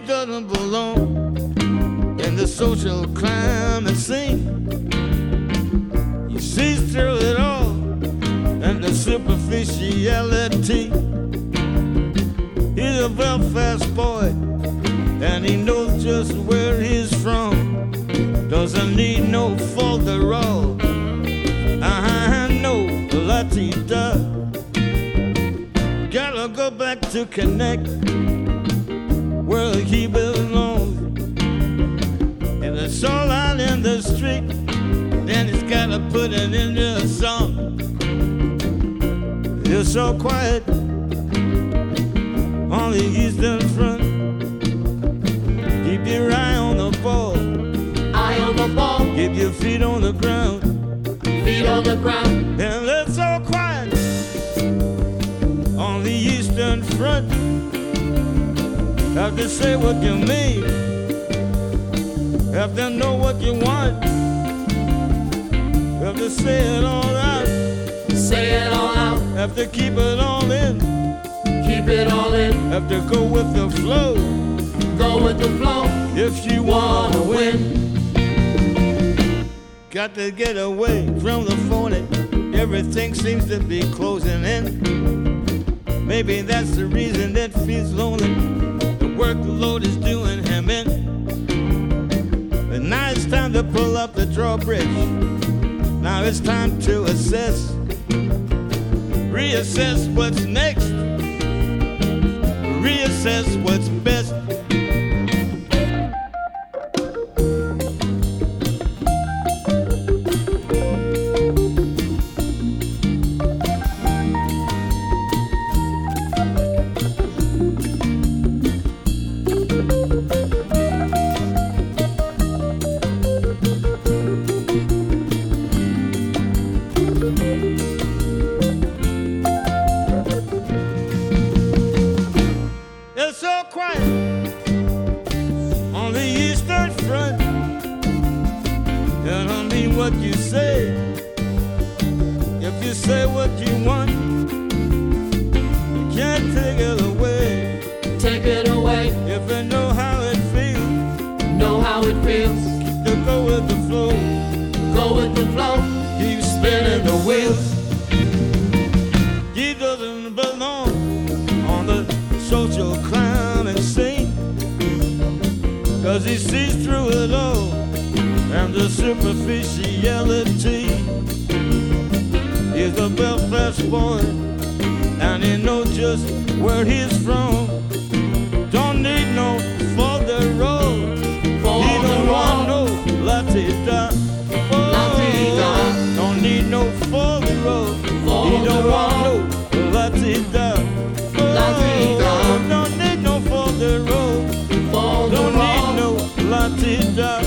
doesn't belong in the social climate scene. He sees through it all and the superficiality. He's a Belfast boy and he knows just where he's from. Doesn't need no folderol. No la-ti-da. Gotta go back to connect where he belongs. If it's all out in the street, then he's gotta put it into a song. It's so quiet on the Eastern Front. Keep your eye on the ball. Eye on the ball. Keep your feet on the ground. Feet on the ground. And it's so quiet on the Eastern Front. Have to say what you mean. Have to know what you want. Have to say it all out. Say it all out. Have to keep it all in. Keep it all in. Have to go with the flow. Go with the flow. If you wanna win. Got to get away from the phone. Everything seems to be closing in. Maybe that's the reason it feels lonely. The workload is doing him in. But now it's time to pull up the drawbridge. Now it's time to assess. Reassess what's next. Reassess what's best. It's so quiet on the Eastern Front. And I mean what you say. If you say what you want, you can't take it away. Take it away. If you know how it feels, Know how it feels. to go with the flow. Go with the flow. Keep spinning the wheels. He doesn't belong on the social climate scene, 'cause he sees through it all and the superficiality. He's a Belfast boy and he knows just where he's from. Don't need no folderol. He don't want no la-ti-da. La-ti-da. Don't need no folderol. He don't want no la-ti-da. La-ti-da. Don't need no folderol. Don't need no la-ti-da.